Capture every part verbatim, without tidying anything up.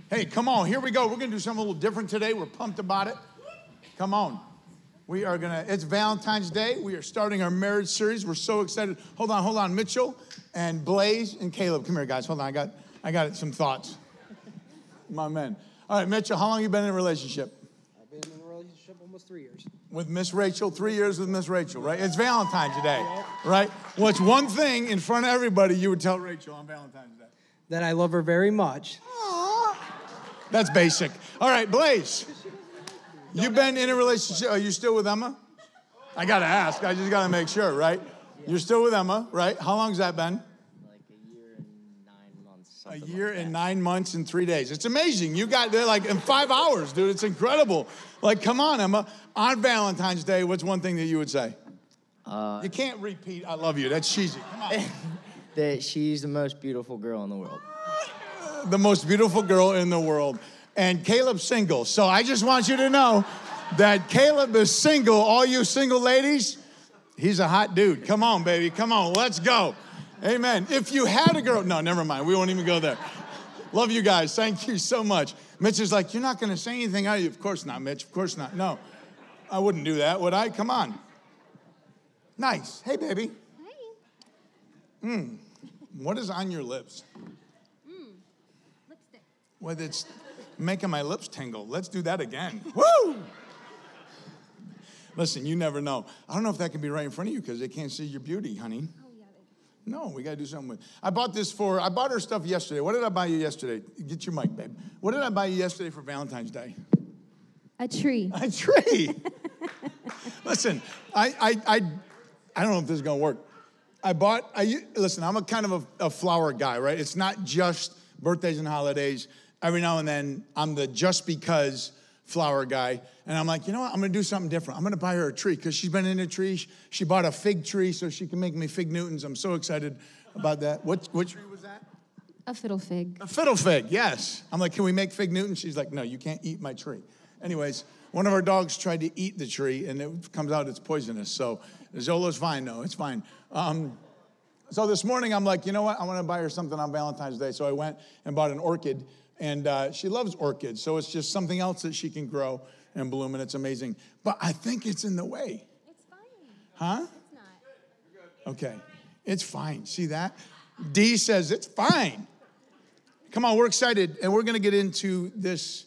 Hey, come on, here we go. We're going to do something a little different today. We're pumped about it. Come on. We are going to, it's Valentine's Day. We are starting our marriage series. We're so excited. Hold on, hold on. Mitchell and Blaze and Caleb. Come here, guys. Hold on. I got I got some thoughts. My men. All right, Mitchell, how long have you been in a relationship? I've been in a relationship almost three years. With Miss Rachel, three years with Miss Rachel, right? It's Valentine's Day, right? What's one thing in front of everybody you would tell Rachel on Valentine's Day? That I love her very much. That's basic. All right, Blaze. You've been in a relationship. Are you still with Emma? I got to ask. I just got to make sure, right? You're still with Emma, right? How long's that been? Like a year and nine months. A year like and nine months and three days. It's amazing. You got there like in five hours, dude. It's incredible. Like, come on, Emma. On Valentine's Day, what's one thing that you would say? Uh, you can't repeat, I love you. That's cheesy. Come on. that she's the most beautiful girl in the world. The most beautiful girl in the world. And Caleb's single. So I just want you to know that Caleb is single. All you single ladies, he's a hot dude. Come on, baby. Come on. Let's go. Amen. If you had a girl, no, never mind. We won't even go there. Love you guys. Thank you so much. Mitch is like, you're not going to say anything, are you? Of course not, Mitch. Of course not. No, I wouldn't do that, would I? Come on. Nice. Hey, baby. Hey. Mm. What is on your lips? Lipstick. Well, it's making my lips tingle. Let's do that again. Woo! Listen, you never know. I don't know if that can be right in front of you because they can't see your beauty, honey. Oh, yeah. They... No, we got to do something with it. I bought this for, I bought her stuff yesterday. What did I buy you yesterday? Get your mic, babe. What did I buy you yesterday for Valentine's Day? A tree. A tree. Listen, I, I, I, I don't know if this is going to work. I bought, I, listen, I'm a kind of a, a flower guy, right? It's not just birthdays and holidays. Every now and then, I'm the just because flower guy. And I'm like, you know what? I'm going to do something different. I'm going to buy her a tree because she's been in a tree. She bought a fig tree so she can make me fig Newtons. I'm so excited about that. What, what tree was that? A fiddle fig. A fiddle fig, yes. I'm like, can we make fig Newtons? She's like, no, you can't eat my tree. Anyways, one of our dogs tried to eat the tree, and it comes out it's poisonous. So Zola's fine, though. It's fine. Um, so this morning, I'm like, you know what? I want to buy her something on Valentine's Day. So I went and bought an orchid. And uh, she loves orchids, so it's just something else that she can grow and bloom, and it's amazing. But I think it's in the way. It's fine. Huh? It's not. Okay. It's fine. See that? D says it's fine. Come on, we're excited, and we're going to get into this,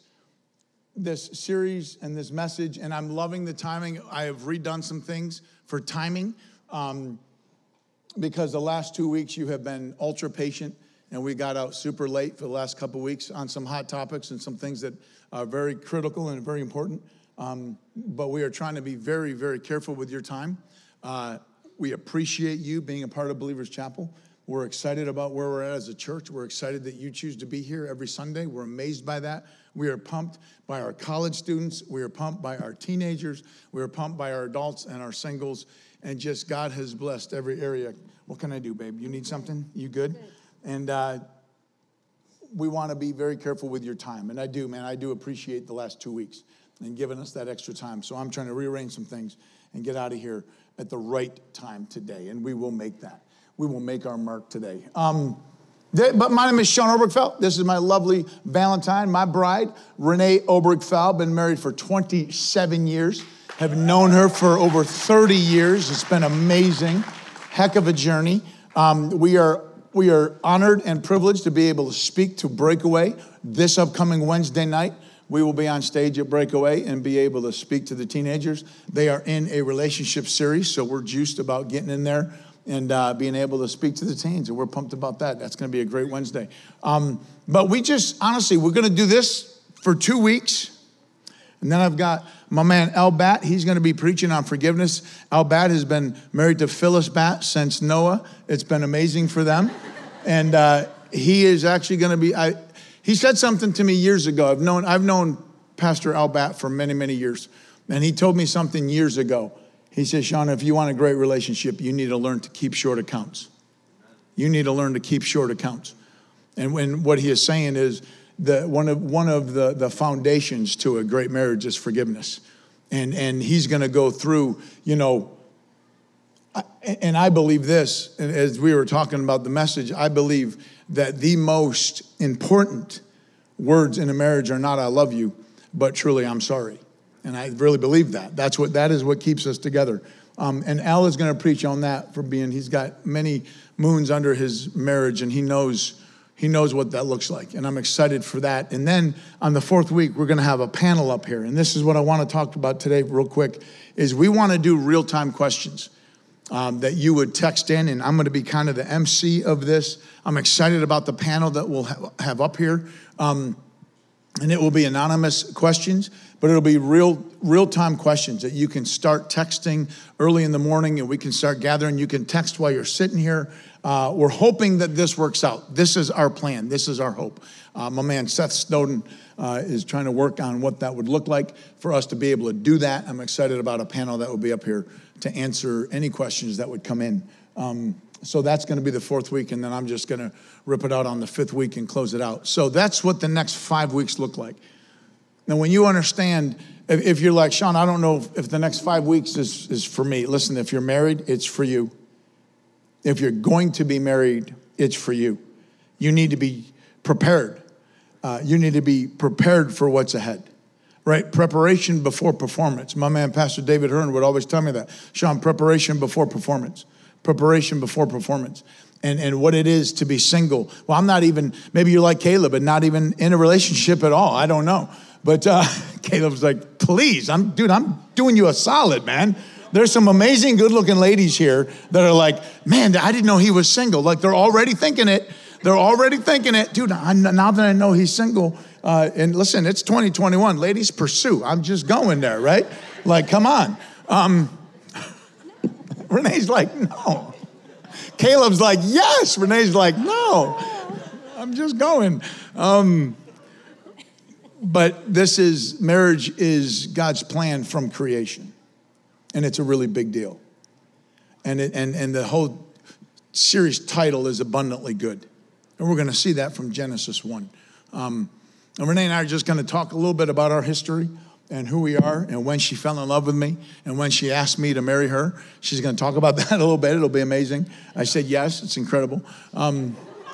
this series and this message, and I'm loving the timing. I have redone some things for timing um, because the last two weeks you have been ultra patient. And we got out super late for the last couple of weeks on some hot topics and some things that are very critical and very important. Um, but we are trying to be very, very careful with your time. Uh, we appreciate you being a part of Believers Chapel. We're excited about where we're at as a church. We're excited that you choose to be here every Sunday. We're amazed by that. We are pumped by our college students. We are pumped by our teenagers. We are pumped by our adults and our singles. And just God has blessed every area. What can I do, babe? You need something? You good? Good. And uh, we want to be very careful with your time. And I do, man. I do appreciate the last two weeks and giving us that extra time. So I'm trying to rearrange some things and get out of here at the right time today. And we will make that. We will make our mark today. Um, th- but my name is Sean Obergfell. This is my lovely Valentine, my bride, Renee Obergfell. Been married for twenty-seven years. Have known her for over thirty years. It's been amazing. Heck of a journey. Um, we are We are honored and privileged to be able to speak to Breakaway this upcoming Wednesday night. We will be on stage at Breakaway and be able to speak to the teenagers. They are in a relationship series, so we're juiced about getting in there and uh, being able to speak to the teens, and we're pumped about that. That's going to be a great Wednesday. Um, but we just, honestly, we're going to do this for two weeks. And then I've got my man, Al Bat. He's going to be preaching on forgiveness. Al Bat has been married to Phyllis Bat since Noah. It's been amazing for them. And uh, he is actually going to be, I, he said something to me years ago. I've known, I've known Pastor Al Bat for many, many years. And he told me something years ago. He said, Sean, if you want a great relationship, you need to learn to keep short accounts. You need to learn to keep short accounts. And when what he is saying is, The, one of one of the, the foundations to a great marriage is forgiveness. And and he's going to go through, you know, I, and I believe this, and as we were talking about the message, I believe that the most important words in a marriage are not "I love you," but truly "I'm sorry." And I really believe that. That's what that is what keeps us together. Um, and Al is going to preach on that for being. He's got many moons under his marriage, and he knows he knows what that looks like. And I'm excited for that. And then on the fourth week, we're going to have a panel up here. And this is what I want to talk about today, real quick. Is we want to do real time questions um, that you would text in, and I'm going to be kind of the M C of this. I'm excited about the panel that we'll ha- have up here. Um, And it will be anonymous questions, but it'll be real, real-time questions that you can start texting early in the morning, and we can start gathering. You can text while you're sitting here. Uh, we're hoping that this works out. This is our plan. This is our hope. Uh, my man Seth Snowden uh, is trying to work on what that would look like for us to be able to do that. I'm excited about a panel that will be up here to answer any questions that would come in. Um, So that's going to be the fourth week, and then I'm just going to rip it out on the fifth week and close it out. So that's what the next five weeks look like. Now, when you understand, if, if you're like, Sean, I don't know if, if the next five weeks is, is for me. Listen, if you're married, it's for you. If you're going to be married, it's for you. You need to be prepared. Uh, you need to be prepared for what's ahead, right? Preparation before performance. My man, Pastor David Hearn, would always tell me that. Sean, preparation before performance. Preparation before performance. And and what it is to be single. Well, I'm not even, maybe you're like Caleb and not even in a relationship at all. I don't know. But uh, Caleb's like, please, I'm, dude, I'm doing you a solid, man. There's some amazing good-looking ladies here that are like, man, I didn't know he was single. Like, they're already thinking it. They're already thinking it. Dude, I, now that I know he's single, uh, and listen, it's twenty twenty-one. Ladies, pursue. I'm just going there, right? Like, come on. Um, Renee's like, no. Caleb's like, yes. Renee's like, no. I'm just going. Um, but this is, marriage is God's plan from creation. And it's a really big deal. And it, and, and the whole series title is Abundantly Good. And we're going to see that from Genesis one. Um, and Renee and I are just going to talk a little bit about our history and who we are, and when she fell in love with me, and when she asked me to marry her. She's going to talk about that a little bit. It'll be amazing. I said yes. It's incredible. Um,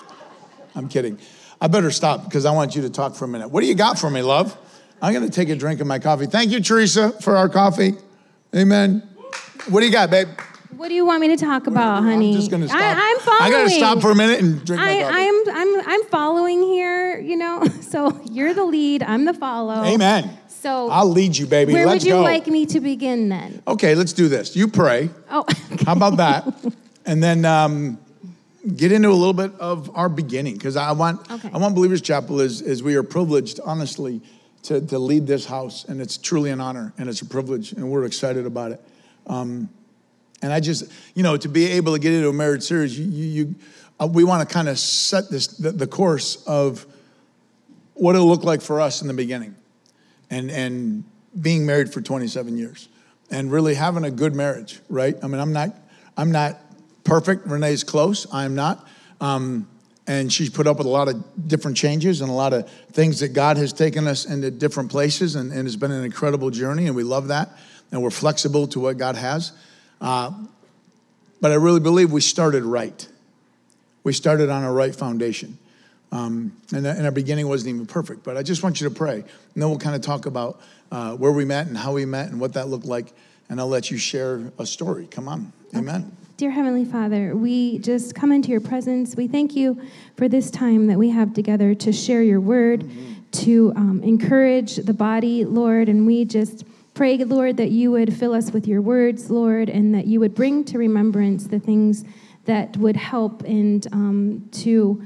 I'm kidding. I better stop because I want you to talk for a minute. What do you got for me, love? I'm going to take a drink of my coffee. Thank you, Teresa, for our coffee. Amen. What do you got, babe? What do you want me to talk about, honey? I'm just going to stop. I, I'm following. I got to stop for a minute and drink my I, coffee. I'm I'm I'm following here. You know, so you're the lead. I'm the follow. Amen. So I'll lead you, baby. where Let's would you go. like me to begin then? Okay, let's do this. You pray. Oh, How about that? And then um, get into a little bit of our beginning, because I want Okay. I want Believers Chapel is is we are privileged, honestly, to to lead this house, and it's truly an honor and it's a privilege, and we're excited about it. Um, and I just, you know, to be able to get into a marriage series, you you, you uh, we want to kind of set this the, the course of what it'll look like for us in the beginning. And and being married for twenty-seven years, and really having a good marriage, right? I mean, I'm not I'm not perfect. Renee's close. I'm not, um, and she's put up with a lot of different changes and a lot of things that God has taken us into different places, and, and it's been an incredible journey, and we love that, and we're flexible to what God has. Uh, but I really believe we started right. We started on a right foundation. Um, and, and our beginning wasn't even perfect, but I just want you to pray. And then we'll kind of talk about uh, where we met and how we met and what that looked like. And I'll let you share a story. Come on. Amen. Dear Heavenly Father, we just come into your presence. We thank you for this time that we have together to share your word, mm-hmm. to um, encourage the body, Lord. And we just pray, Lord, that you would fill us with your words, Lord, and that you would bring to remembrance the things that would help and um, to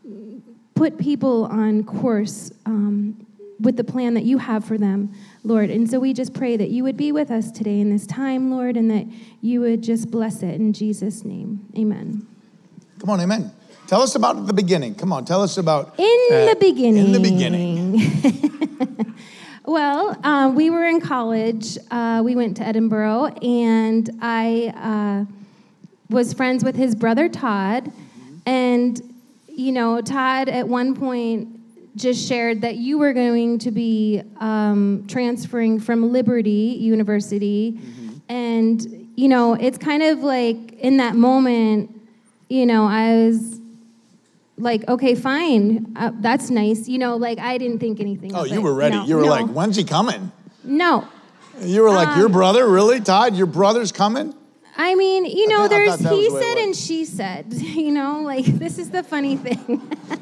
put people on course um, with the plan that you have for them, Lord. And so we just pray that you would be with us today in this time, Lord, and that you would just bless it in Jesus' name. Amen. Come on, amen. Tell us about the beginning. Come on, tell us about... In uh, the beginning. In the beginning. Well, uh, we were in college. Uh, we went to Edinburgh, and I uh, was friends with his brother, Todd, and... You know, Todd at one point just shared that you were going to be um, transferring from Liberty University. Mm-hmm. And, you know, it's kind of like in that moment, you know, I was like, okay, fine, uh, that's nice. You know, like I didn't think anything Oh, of it. you were ready. No, you were no, like, when's he coming? No. You were like, your Um, brother? Really, Todd? Your brother's coming? I mean, you know, I thought- I there's thought that was he the way it said was. and she said, you know, like this is the funny thing.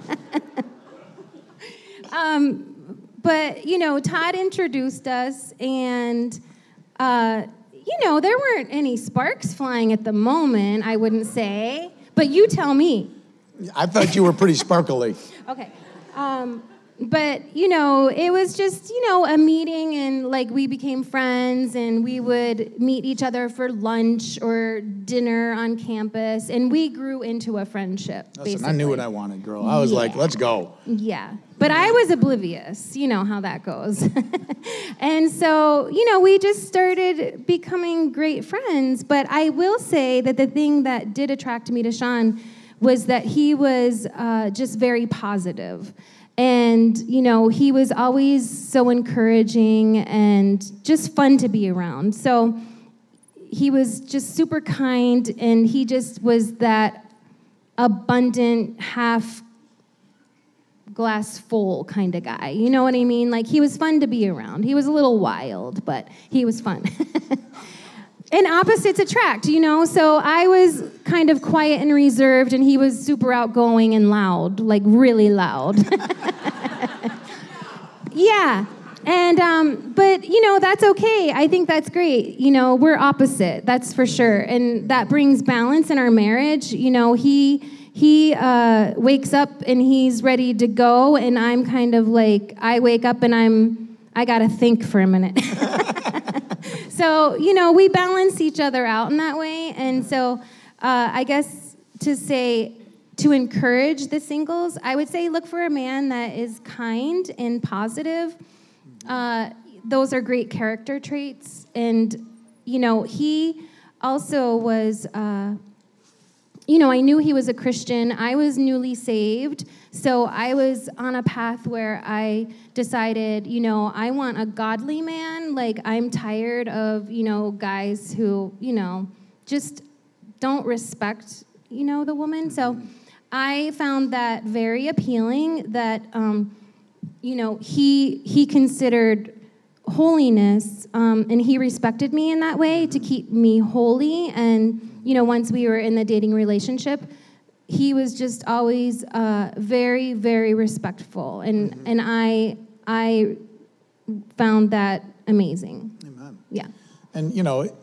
um, but, you know, Todd introduced us and, uh, you know, there weren't any sparks flying at the moment, I wouldn't say, but you tell me. I thought you were pretty sparkly. Okay. Um, but, you know, it was just, you know, a meeting and like we became friends and we would meet each other for lunch or dinner on campus and we grew into a friendship, Listen, basically. I knew what I wanted, girl. I was Yeah. like, let's go. Yeah. But I was oblivious. You know how that goes. And so, you know, we just started becoming great friends. But I will say that the thing that did attract me to Sean was that he was uh, just very positive. And, you know, he was always so encouraging and just fun to be around. So he was just super kind, and he just was that abundant, half glass full kind of guy. You know what I mean? Like, he was fun to be around. He was a little wild, but he was fun. And opposites attract, you know? So I was kind of quiet and reserved, and he was super outgoing and loud, like really loud. Yeah. And, um, but, you know, that's okay. I think that's great. You know, we're opposite, that's for sure. And that brings balance in our marriage. You know, he, he uh, wakes up and he's ready to go, and I'm kind of like, I wake up and I'm, I got to think for a minute. So, you know, we balance each other out in that way. And so uh, I guess to say, to encourage the singles, I would say look for a man that is kind and positive. Uh, those are great character traits. And, you know, he also was, uh, you know, I knew he was a Christian. I was newly saved. So I was on a path where I decided, you know, I want a godly man. Like, I'm tired of, you know, guys who, you know, just don't respect, you know, the woman. So I found that very appealing, that, um, you know, he he considered holiness, um, and he respected me in that way to keep me holy. And, you know, once we were in the dating relationship, he was just always uh, very, very respectful, and mm-hmm. and I I found that amazing. Amen. Yeah. And, you know,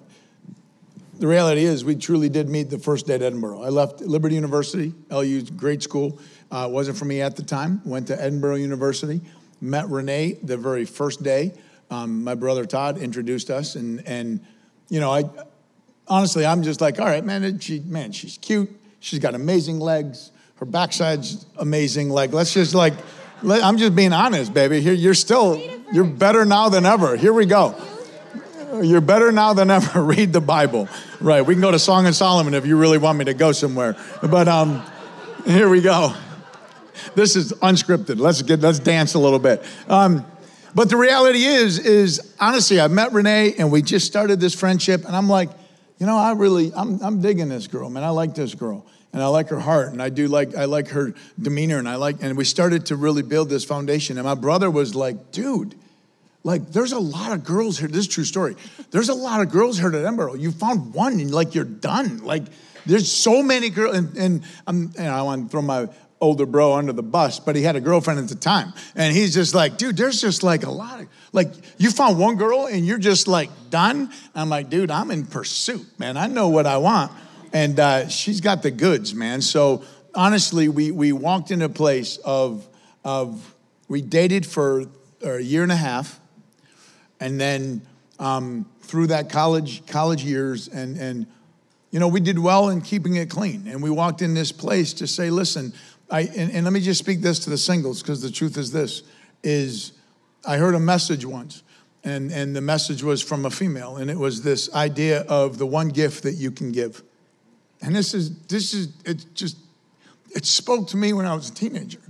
the reality is we truly did meet the first day at Edinboro. I left Liberty University, L U's great school. Uh, it wasn't for me at the time. Went to Edinboro University, met Renee the very first day. Um, my brother Todd introduced us, and and you know, I honestly, I'm just like, all right, man, she, man, she's cute. She's got amazing legs. Her backside's amazing. Like, let's just like, let, I'm just being honest, baby. Here, you're still, you're better now than ever. Here we go. You're better now than ever. Read the Bible. Right, we can go to Song of Solomon if you really want me to go somewhere. But um, here we go. This is unscripted. Let's get, let's dance a little bit. Um, but the reality is, is honestly, I met Renee and we just started this friendship, and I'm like, you know, I really, I'm, I'm digging this girl, man. I like this girl, and I like her heart, and I do like, I like her demeanor, and I like, and we started to really build this foundation. And my brother was like, dude, like, there's a lot of girls here. This is a true story. There's a lot of girls here at Edinboro. You found one, and like, you're done. Like, there's so many girls, and, and I'm, you know, I want to throw my older bro under the bus, but he had a girlfriend at the time. And he's just like, dude, there's just like a lot of, like, you found one girl and you're just like done. I'm like, dude, I'm in pursuit, man. I know what I want. And uh, she's got the goods, man. So honestly, we we walked into a place of, of we dated for a year and a half. And then um, through that college college years, and, and you know, we did well in keeping it clean. And we walked in this place to say, listen, I, and, and let me just speak this to the singles, because the truth is this, is I heard a message once, and, and the message was from a female, and it was this idea of the one gift that you can give. And this is, this is, it just, it spoke to me when I was a teenager.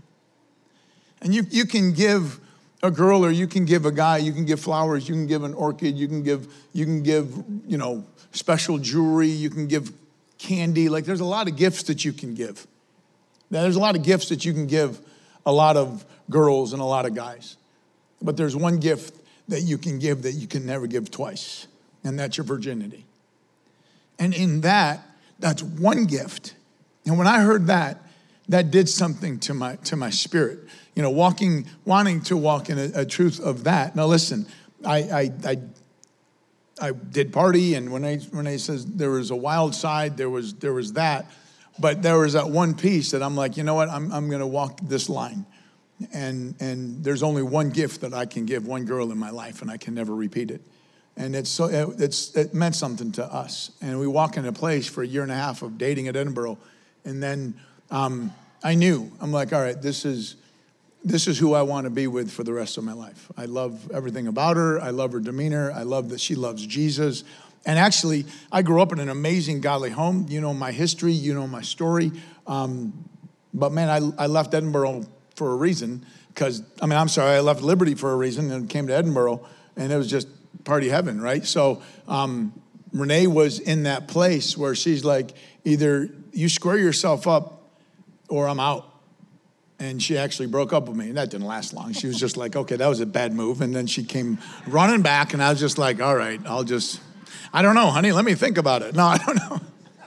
And you, you can give a girl, or you can give a guy, you can give flowers, you can give an orchid, you can give, you can give, you know, special jewelry, you can give candy. Like, there's a lot of gifts that you can give. Now, there's a lot of gifts that you can give a lot of girls and a lot of guys. But there's one gift that you can give that you can never give twice, and that's your virginity. And in that, that's one gift. And when I heard that, that did something to my to my spirit. You know, walking, wanting to walk in a, a truth of that. Now listen, I I I, I did party, and when Renee, Renee says there was a wild side, there was there was that. But there was that one piece that I'm like, you know what, I'm I'm gonna walk this line. And and there's only one gift that I can give one girl in my life, and I can never repeat it. And it's so it, it's it meant something to us. And we walk in a place for a year and a half of dating at Edinburgh, and then um, I knew I'm like, all right, this is this is who I want to be with for the rest of my life. I love everything about her. I love her demeanor. I love that she loves Jesus. And actually, I grew up in an amazing godly home. You know my history. You know my story. Um, but man, I I left Edinburgh for a reason, because, I mean, I'm sorry, I left Liberty for a reason and came to Edinburgh, and it was just party heaven, right? So um, Renee was in that place where she's like, either you square yourself up or I'm out. And she actually broke up with me, and that didn't last long. She was just like, okay, that was a bad move, and then she came running back, and I was just like, all right, I'll just, I don't know, honey, let me think about it. No, I don't know.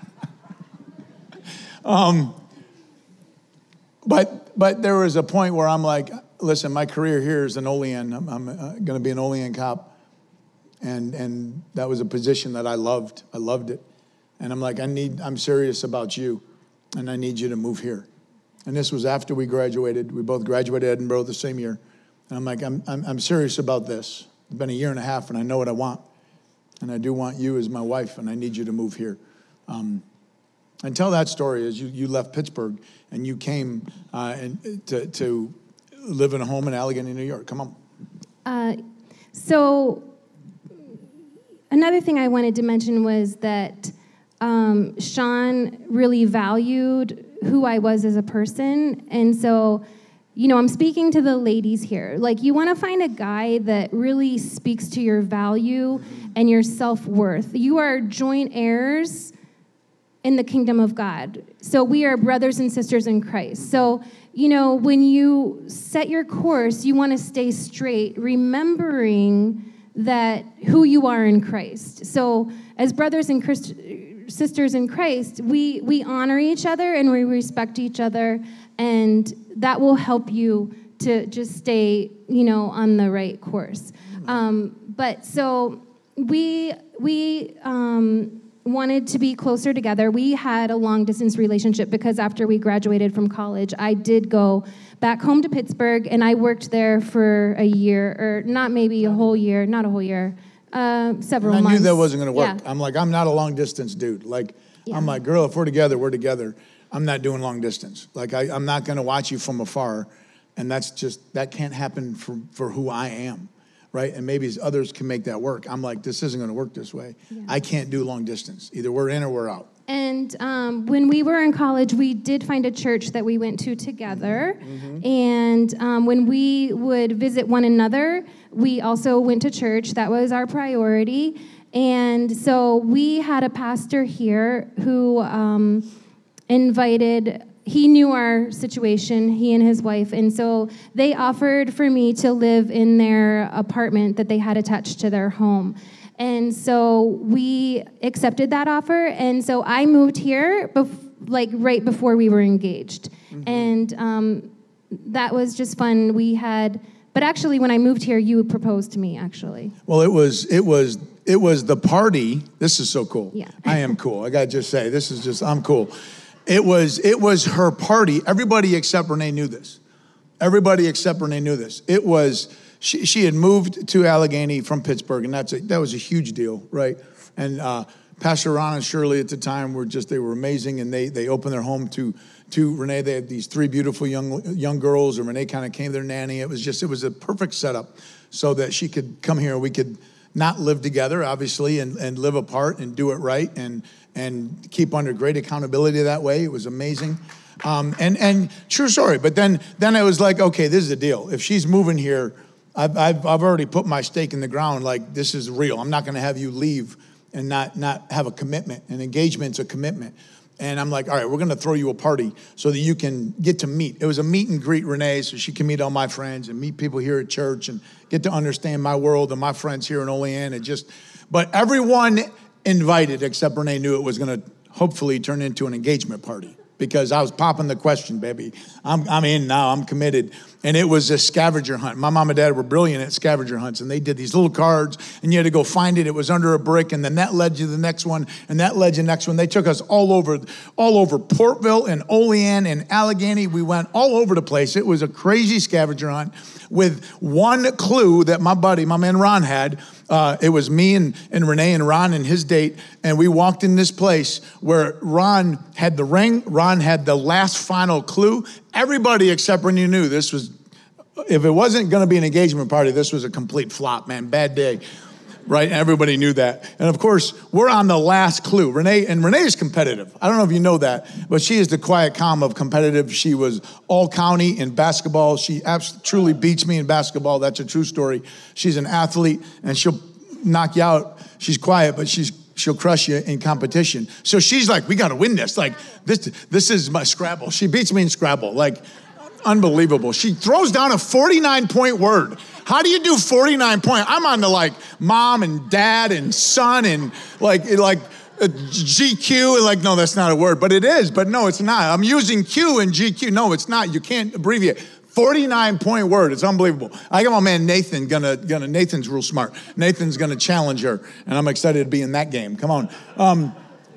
um, but But there was a point where I'm like, listen, my career here is an Olean. I'm, I'm uh, going to be an Olean cop. And and that was a position that I loved. I loved it. And I'm like, I need, I'm serious about you. And I need you to move here. And this was after we graduated. We both graduated Edinburgh the same year. And I'm like, I'm, I'm, I'm serious about this. It's been a year and a half, and I know what I want. And I do want you as my wife, and I need you to move here. Um, and tell that story as you, you left Pittsburgh and you came uh, and to, to live in a home in Allegheny, New York. Come on. Uh, so another thing I wanted to mention was that um, Sean really valued who I was as a person. And so, you know, I'm speaking to the ladies here. Like, you want to find a guy that really speaks to your value and your self-worth. You are joint heirs in the kingdom of God. So we are brothers and sisters in Christ. So, you know, when you set your course, you want to stay straight, remembering that who you are in Christ. So as brothers and Christ, sisters in Christ, we, we honor each other and we respect each other, and that will help you to just stay, you know, on the right course. Um, but so we, we, um, wanted to be closer together. We had a long distance relationship because after we graduated from college, I did go back home to Pittsburgh, and I worked there for a year, or not maybe a whole year, not a whole year, uh, several and I months. knew that wasn't going to work. Yeah. I'm like, I'm not a long distance dude. Like, Yeah. I'm like, girl, if we're together, we're together. I'm not doing long distance. Like, I, I'm not going to watch you from afar, and that's just, that can't happen for, for who I am. Right? And maybe others can make that work. I'm like, this isn't going to work this way. Yeah. I can't do long distance. Either we're in or we're out. And um, when we were in college, we did find a church that we went to together. Mm-hmm. And um, when we would visit one another, we also went to church. That was our priority. And so we had a pastor here who um, invited, he knew our situation, he and his wife, and so they offered for me to live in their apartment that they had attached to their home. And so we accepted that offer, and so I moved here, bef- like right before we were engaged. Mm-hmm. And um, that was just fun. We had, but actually when I moved here, you proposed to me, actually. Well, it was, it was, it was the party. This is so cool. Yeah. I am cool. I got to just say, this is just, I'm cool. It was it was her party. Everybody except Renee knew this. Everybody except Renee knew this. It was, she, she had moved to Allegheny from Pittsburgh, and that's a, that was a huge deal, right? And uh, Pastor Ron and Shirley at the time were just, they were amazing, and they they opened their home to to Renee. They had these three beautiful young young girls, and Renee kind of came their nanny. It was just, it was a perfect setup so that she could come here. We could not live together, obviously, and, and live apart and do it right, and and keep under great accountability that way. It was amazing. Um, and and true story. But then then I was like, okay, this is the deal. If she's moving here, I've I've, I've already put my stake in the ground. Like, this is real. I'm not going to have you leave and not not have a commitment. An engagement's a commitment. And I'm like, all right, we're going to throw you a party so that you can get to meet. It was a meet and greet Renee so she can meet all my friends and meet people here at church and get to understand my world and my friends here in Olean. And just, but everyone invited except Renee knew it was going to hopefully turn into an engagement party. Because I was popping the question, baby. I'm I'm in now, I'm committed. And it was a scavenger hunt. My mom and dad were brilliant at scavenger hunts, and they did these little cards, and you had to go find it. It was under a brick, and then that led you to the next one, and that led you to the next one. They took us all over, all over Portville and Olean and Allegheny. We went all over the place. It was a crazy scavenger hunt with one clue that my buddy, my man Ron had. Uh, it was me and, and Renee and Ron and his date, and we walked in this place where Ron had the ring, Ron had the last final clue. Everybody except Renee knew this was, if it wasn't going to be an engagement party, this was a complete flop, man, bad day, right? And everybody knew that. And of course, we're on the last clue. Renee, and Renee is competitive. I don't know if you know that, but she is the quiet calm of competitive. She was all county in basketball. She absolutely truly beats me in basketball. That's a true story. She's an athlete, and she'll knock you out. She's quiet, but she's she'll crush you in competition. So she's like, we got to win this. Like, this this is my Scrabble. She beats me in Scrabble. Like, unbelievable. She throws down a forty-nine point word. How do you do forty-nine point? I'm on the like mom and dad and son and like like uh, G Q and like, no, that's not a word, but it is. But no, it's not. I'm using Q and G Q. No, it's not. You can't abbreviate. forty-nine point word. It's unbelievable. I got my man Nathan gonna gonna Nathan's real smart. Nathan's gonna challenge her, and I'm excited to be in that game. Come on. Um,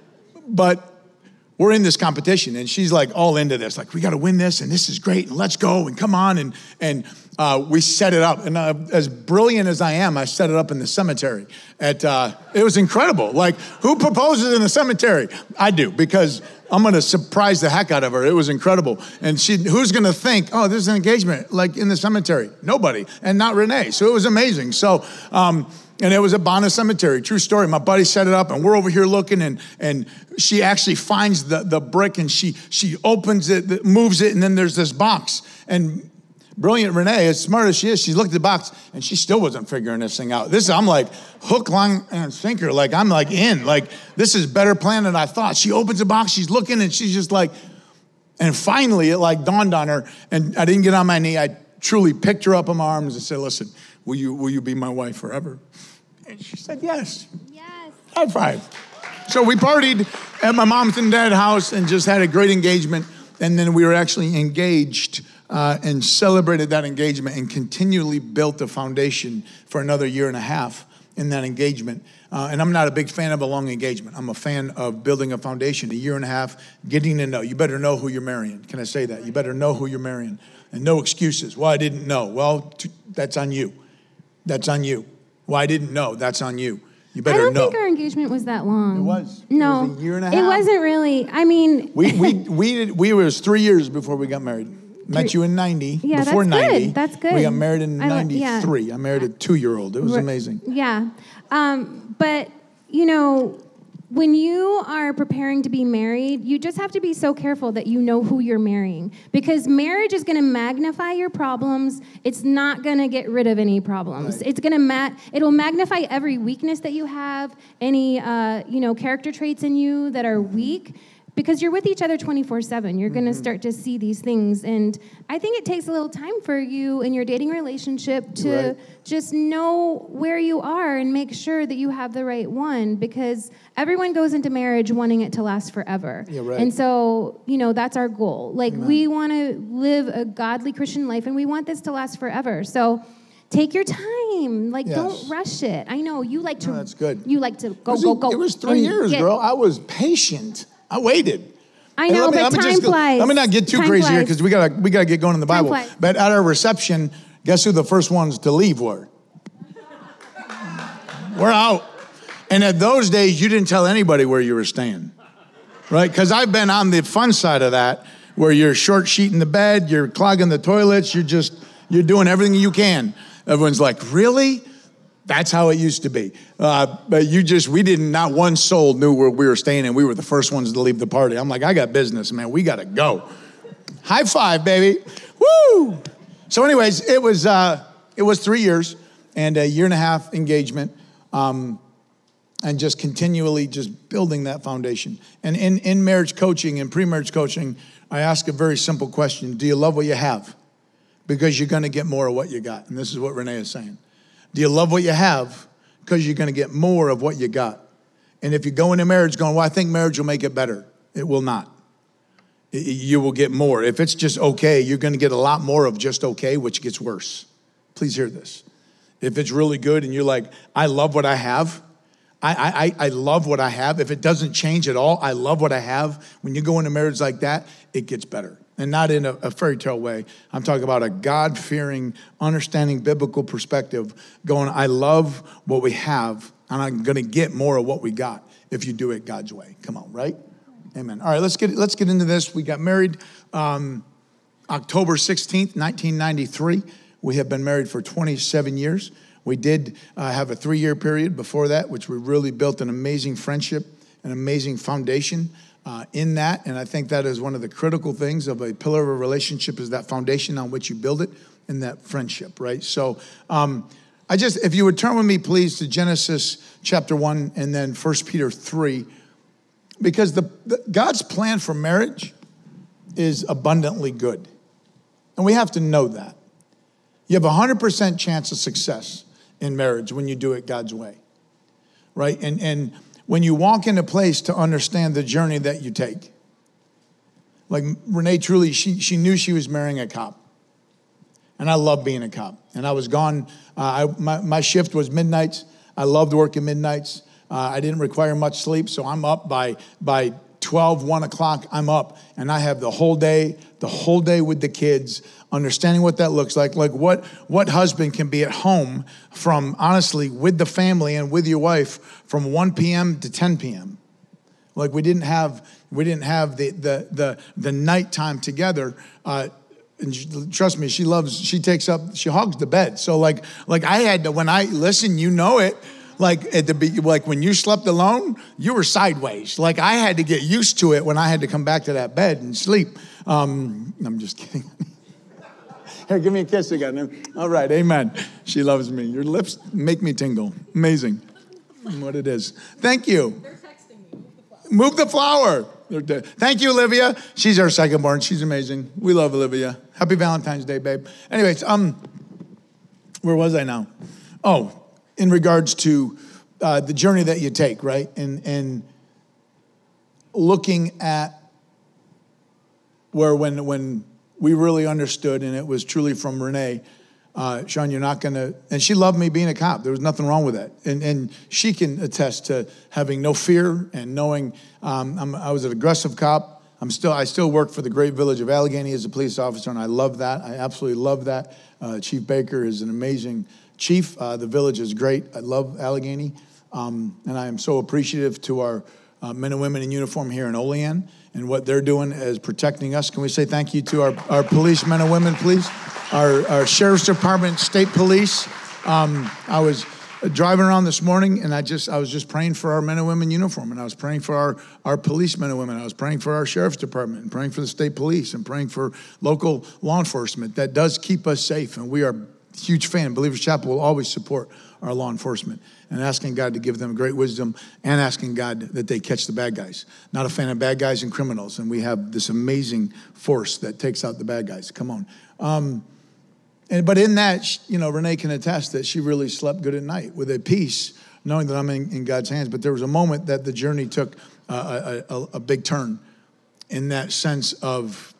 but we're in this competition, and she's like all into this. Like, we got to win this, and this is great, and let's go, and come on, and and uh, we set it up. And uh, as brilliant as I am, I set it up in the cemetery. At uh, it was incredible. Like, who proposes in the cemetery? I do, because I'm going to surprise the heck out of her. It was incredible. And she, who's going to think, oh, there's an engagement like in the cemetery? Nobody, and not Renee. So it was amazing. So. Um, And it was at Bonner Cemetery. True story. My buddy set it up, and we're over here looking, and and she actually finds the, the brick, and she she opens it, moves it, and then there's this box. And brilliant Renee, as smart as she is, she looked at the box, and she still wasn't figuring this thing out. This, I'm like, hook, line, and sinker. Like, I'm like in. Like, this is better plan than I thought. She opens the box, she's looking, and she's just like, and finally it like dawned on her, and I didn't get on my knee. I truly picked her up in my arms and said, listen, will you will you be my wife forever? And she said, yes. Yes. High five. So we partied at my mom's and dad's house and just had a great engagement. And then we were actually engaged uh, and celebrated that engagement and continually built the foundation for another year and a half in that engagement. Uh, and I'm not a big fan of a long engagement. I'm a fan of building a foundation, a year and a half, getting to know. You better know who you're marrying. Can I say that? You better know who you're marrying. And no excuses. Well, I didn't know. Well, t- that's on you. That's on you. Well, I didn't know. That's on you. You better I don't know. think our engagement was that long. It was. No. It was a year and a It half. wasn't really. I mean, We we we did, we was three years before we got married. Met you in ninety. Yeah, before that's good. ninety. That's good. We got married in I li- yeah. ninety-three. I married a two-year-old. It was Right. amazing. Yeah. Um, but, you know, when you are preparing to be married, you just have to be so careful that you know who you're marrying. Because marriage is going to magnify your problems. It's not going to get rid of any problems. Right. It's going to ma- it'll magnify every weakness that you have, any, uh, you know, character traits in you that are weak. Because you're with each other twenty-four seven. You're going to start to see these things. And I think it takes a little time for you in your dating relationship to Right. just know where you are and make sure that you have the right one. Because everyone goes into marriage wanting it to last forever. Yeah, right. And so, you know, that's our goal. Like, we want to live a godly Christian life, and we want this to last forever. So take your time. Like, Yes. don't rush it. I know you like to. No, that's good. You like to go, It was, go, go. It was three and years, get- girl. I was patient. I waited. I And know, let me- but let me time just go- flies. Let me not get too Time crazy here flies. because we gotta we gotta get going in the Time Bible. flies. But at our reception, guess who the first ones to leave were? We're out. And at those days, you didn't tell anybody where you were staying, right? Because I've been on the fun side of that, where you're short sheeting the bed, you're clogging the toilets, you're just you're doing everything you can. Everyone's like, really? That's how it used to be. Uh, but you just, we didn't, not one soul knew where we were staying, and we were the first ones to leave the party. I'm like, I got business, man. We got to go. High five, baby. Woo! So anyways, it was uh, it was three years and a year and a half engagement. Um, and just continually just building that foundation. And in, in marriage coaching and pre-marriage coaching, I ask a very simple question. Do you love what you have? Because you're going to get more of what you got. And this is what Renee is saying. Do you love what you have? Because you're going to get more of what you got. And if you go into marriage going, well, I think marriage will make it better. It will not. You will get more. If it's just okay, you're going to get a lot more of just okay, which gets worse. Please hear this. If it's really good and you're like, I love what I have. I, I, I love what I have. If it doesn't change at all, I love what I have. When you go into marriage like that, it gets better. And not in a, a fairy tale way. I'm talking about a God-fearing, understanding biblical perspective, going, I love what we have, and I'm going to get more of what we got if you do it God's way. Come on, right? Amen. All right, let's get let's get into this. We got married um, October sixteenth, nineteen ninety-three. We have been married for twenty-seven years. We did uh, have a three-year period before that, which we really built an amazing friendship, an amazing foundation uh, in that. And I think that is one of the critical things of a pillar of a relationship is that foundation on which you build it and that friendship, right? So um, I just, if you would turn with me, please, to Genesis chapter one and then First Peter three, because the, the God's plan for marriage is abundantly good. And we have to know that. You have a one hundred percent chance of success in marriage when you do it God's way, right? And and when you walk in a place to understand the journey that you take. Like Renee truly, she she knew she was marrying a cop. And I love being a cop. And I was gone, uh, I, my, my shift was midnights. I loved working midnights. Uh, I didn't require much sleep, so I'm up by by twelve, one o'clock, I'm up. And I have the whole day, the whole day with the kids, understanding what that looks like. Like what, what husband can be at home from, honestly, with the family and with your wife from one p.m. to ten p.m. Like we didn't have, we didn't have the the the, the nighttime together. Uh, and she, trust me, she loves, she takes up, she hogs the bed. So like, like I had to, when I, listen, you know it, like at the be, like when you slept alone, you were sideways. Like I had to get used to it when I had to come back to that bed and sleep. Um, I'm just kidding. Here, give me a kiss again. All right, amen. She loves me. Your lips make me tingle. Amazing what it is. Thank you. They're texting me. Move the flower. Move the flower. Thank you, Olivia. She's our second born. She's amazing. We love Olivia. Happy Valentine's Day, babe. Anyways, um, where was I now? Oh, in regards to uh, the journey that you take, right? And and looking at where when when we really understood, and it was truly from Renee, uh, Sean, you're not gonna, and she loved me being a cop. There was nothing wrong with that. And and she can attest to having no fear and knowing um, I'm, I was an aggressive cop. I'm still, I still work for the great village of Allegheny as a police officer, and I love that. I absolutely love that. Uh, Chief Baker is an amazing chief. Uh, the village is great. I love Allegheny. Um, and I am so appreciative to our uh, men and women in uniform here in Olean and what they're doing as protecting us. Can we say thank you to our, our police men and women, please? Our, our Sheriff's Department, State Police. Um, I was driving around this morning, and I just I was just praying for our men and women in uniform, and I was praying for our, our policemen and women. I was praying for our Sheriff's Department, and praying for the state police, and praying for local law enforcement. That does keep us safe, and we are huge fan. Believers Chapel will always support our law enforcement and asking God to give them great wisdom and asking God that they catch the bad guys. Not a fan of bad guys and criminals, and we have this amazing force that takes out the bad guys. Come on. Um, and but in that, you know, Renee can attest that she really slept good at night with a peace, knowing that I'm in, in God's hands. But there was a moment that the journey took uh, a, a, a big turn in that sense of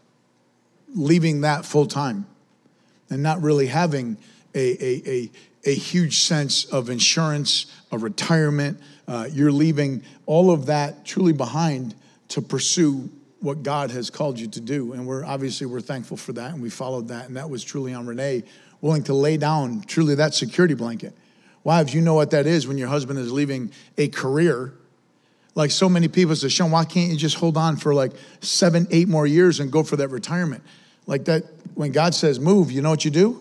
leaving that full time and not really having a, a, a, a huge sense of insurance, of retirement. Uh, you're leaving all of that truly behind to pursue what God has called you to do. And we're obviously, we're thankful for that, and we followed that. And that was truly on Renee, willing to lay down truly that security blanket. Wives, you know what that is when your husband is leaving a career. Like so many people say, Sean, why can't you just hold on for like seven, eight more years and go for that retirement? Like that, when God says move, you know what you do?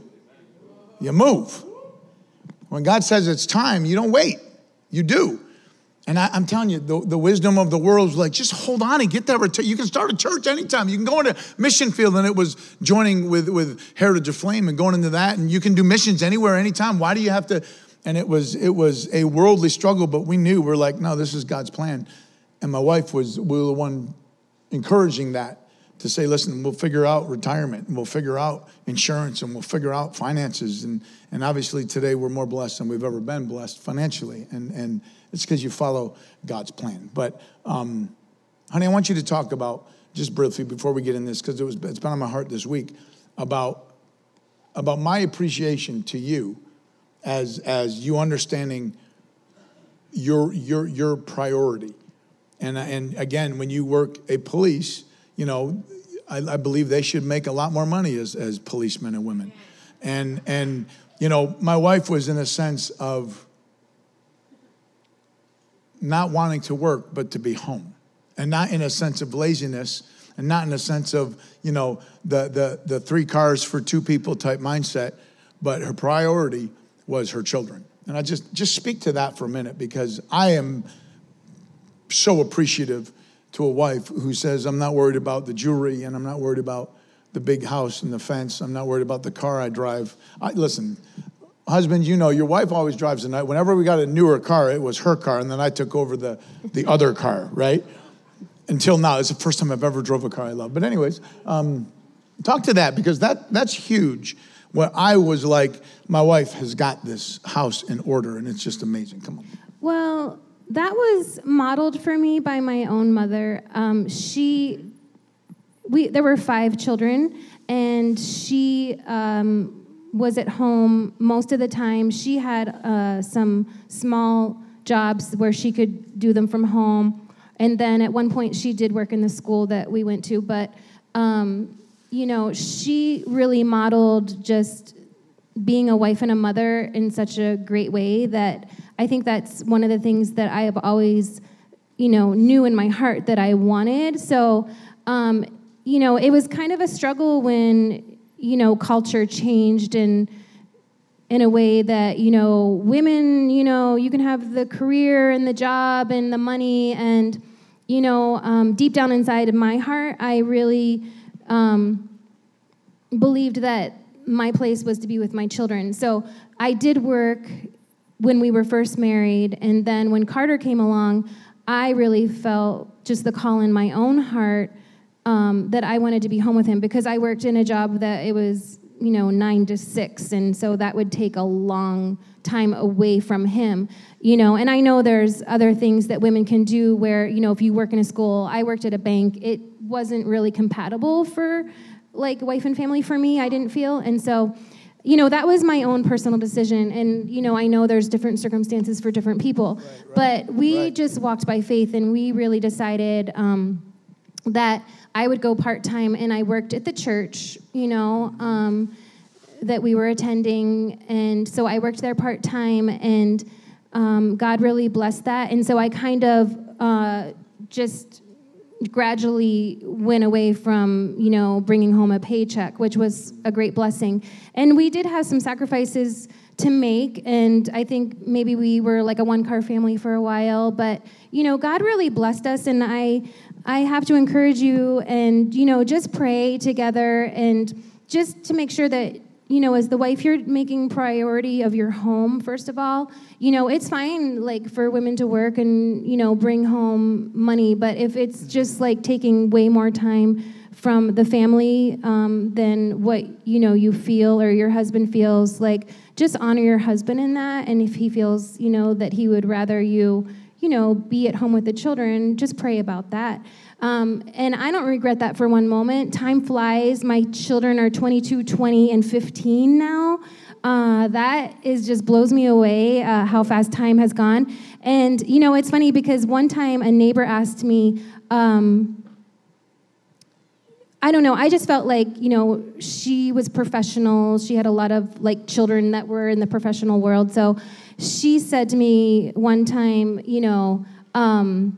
You move. When God says it's time, you don't wait. You do. And I, I'm telling you, the, the wisdom of the world is like, just hold on and get that return. You can start a church anytime. You can go into mission field, and it was joining with, with Heritage of Flame and going into that. And you can do missions anywhere, anytime. Why do you have to And it was it was a worldly struggle, but we knew, we're like, no, this is God's plan. And my wife was, we were the one encouraging that, to say, listen, we'll figure out retirement, and we'll figure out insurance, and we'll figure out finances. And and obviously today we're more blessed than we've ever been blessed financially. And and it's because you follow God's plan. But um, honey, I want you to talk about, just briefly before we get in this, because it was it's been on my heart this week, about about my appreciation to you as as you understanding your your your priority. And and again, when you work a police, you know, I, I believe they should make a lot more money as as policemen and women. And and you know, my wife was in a sense of not wanting to work, but to be home, and not in a sense of laziness, and not in a sense of, you know, the the the three cars for two people type mindset, but her priority was her children. And I just just speak to that for a minute, because I am so appreciative to a wife who says, I'm not worried about the jewelry, and I'm not worried about the big house and the fence. I'm not worried about the car I drive. I, listen, husbands, you know, your wife always drives the night. Whenever we got a newer car, it was her car, and then I took over the, the other car, right? Until now, it's the first time I've ever drove a car I love. But anyways, um, talk to that, because that that's huge. Where I was like, my wife has got this house in order, and it's just amazing. Come on. Well, that was modeled for me by my own mother. Um, she, we there were five children, and she um, was at home most of the time. She had uh, some small jobs where she could do them from home, and then at one point she did work in the school that we went to. But um, you know, she really modeled just being a wife and a mother in such a great way that I think that's one of the things that I have always, you know, knew in my heart that I wanted. So, um, you know, it was kind of a struggle when, you know, culture changed in in a way that, you know, women, you know, you can have the career and the job and the money, and, you know, um, deep down inside of my heart, I really um, believed that my place was to be with my children. So I did work when we were first married, and then when Carter came along, I really felt just the call in my own heart um, that I wanted to be home with him, because I worked in a job that it was, you know, nine to six, and so that would take a long time away from him, you know. And I know there's other things that women can do where, you know, if you work in a school, I worked at a bank, it wasn't really compatible for like wife and family for me, I didn't feel. And so, you know, that was my own personal decision. And, you know, I know there's different circumstances for different people, right, right, but we right. just walked by faith, and we really decided um, that I would go part-time, and I worked at the church, you know, um, that we were attending. And so I worked there part-time, and um, God really blessed that. And so I kind of uh, just gradually went away from, you know, bringing home a paycheck, which was a great blessing. And we did have some sacrifices to make, and I think maybe we were like a one-car family for a while, but, you know, God really blessed us, and I I have to encourage you, and, you know, just pray together, and just to make sure that, you know, as the wife, you're making priority of your home, first of all. You know, it's fine, like, for women to work and, you know, bring home money, but if it's just, like, taking way more time from the family um, than what, you know, you feel or your husband feels, like, just honor your husband in that, and if he feels, you know, that he would rather you, you know, be at home with the children, just pray about that. Um, and I don't regret that for one moment. Time flies. My children are twenty-two, twenty, and fifteen now. Uh, that is just blows me away uh, how fast time has gone. And, you know, it's funny because one time a neighbor asked me, um, I don't know, I just felt like, you know, she was professional. She had a lot of, like, children that were in the professional world. So she said to me one time, you know, um,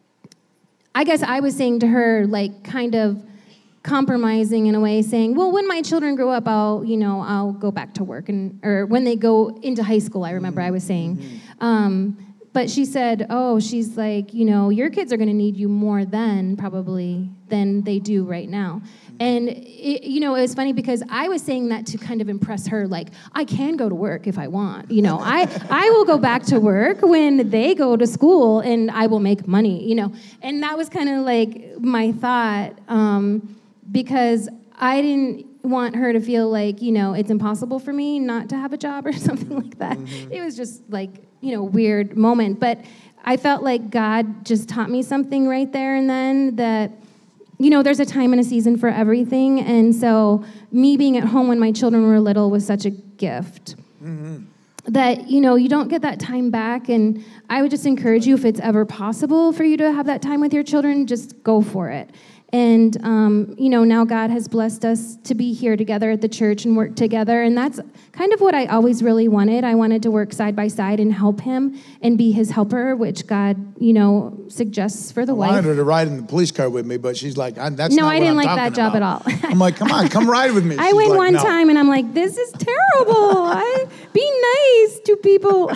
I guess I was saying to her, like, kind of compromising in a way, saying, well, when my children grow up, I'll, you know, I'll go back to work. And or when they go into high school, I remember I was saying. Mm-hmm. Um, but she said, oh, she's like, you know, your kids are going to need you more then probably than they do right now. And, it, you know, it was funny because I was saying that to kind of impress her, like, I can go to work if I want. You know, I, I will go back to work when they go to school and I will make money, you know. And that was kind of like my thought um, because I didn't want her to feel like, you know, it's impossible for me not to have a job or something like that. Mm-hmm. It was just like, you know, weird moment. But I felt like God just taught me something right there and then that, you know, there's a time and a season for everything. And so me being at home when my children were little was such a gift. Mm-hmm. That, you know, you don't get that time back. And I would just encourage you, if it's ever possible for you to have that time with your children, just go for it. And, um, you know, now God has blessed us to be here together at the church and work together. And that's kind of what I always really wanted. I wanted to work side by side and help him and be his helper, which God, you know, suggests for the I wife. I wanted her to ride in the police car with me, but she's like, I, that's no, not I what didn't I'm like talking that job about. at all. I'm like, come on, come ride with me. I She's went like, one no. time and I'm like, this is terrible. I be nice to people.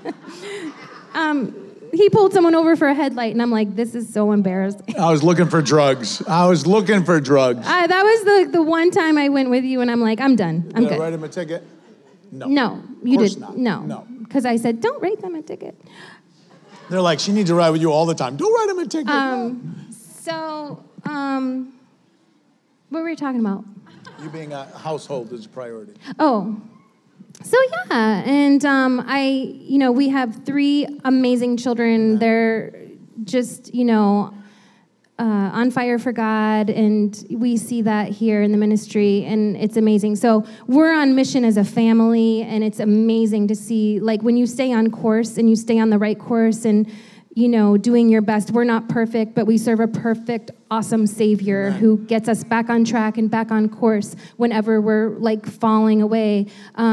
um, he pulled someone over for a headlight, and I'm like, this is so embarrassing. I was looking for drugs. I was looking for drugs. Uh, that was the, the one time I went with you, and I'm like, I'm done. I'm Did good. I write him a ticket? No. No, you course did not. no, No. because I said don't write them a ticket. They're like, she needs to ride with you all the time. Don't write him a ticket. Um, so, um, what were we talking about? You being a household is a priority. Oh, so yeah, and um, I, you know, we have three amazing children. They're just, you know, uh, on fire for God, and we see that here in the ministry, and it's amazing. So we're on mission as a family, and it's amazing to see, like, when you stay on course and you stay on the right course and, you know, doing your best. We're not perfect, but we serve a perfect, awesome Savior Amen. who gets us back on track and back on course whenever we're, like, falling away.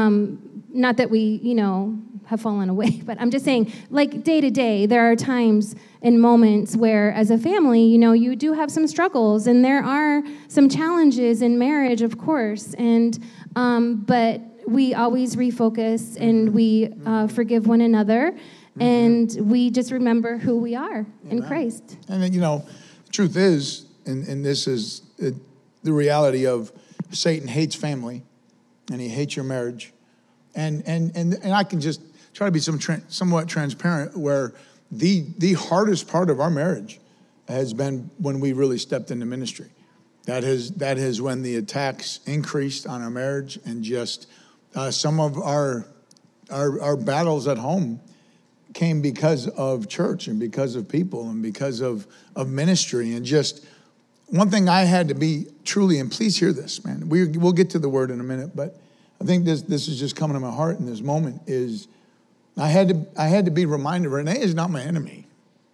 Um, not that we, you know, have fallen away, but I'm just saying, like, day to day, there are times and moments where, as a family, you know, you do have some struggles, and there are some challenges in marriage, of course, and um, but we always refocus and we uh, forgive one another. Mm-hmm. And we just remember who we are in Amen. Christ. And then, you know, the truth is, and, and this is it, the reality of Satan hates family, and he hates your marriage. And and and, and I can just try to be some tra- somewhat transparent, where the the hardest part of our marriage has been when we really stepped into ministry. That is that is when the attacks increased on our marriage, and just uh, some of our, our our battles at home came because of church and because of people and because of, of ministry. And just one thing I had to be truly, and please hear this, man. We, we'll get to the word in a minute, but I think this this is just coming to my heart in this moment is I had to I had to be reminded, Renee is not my enemy,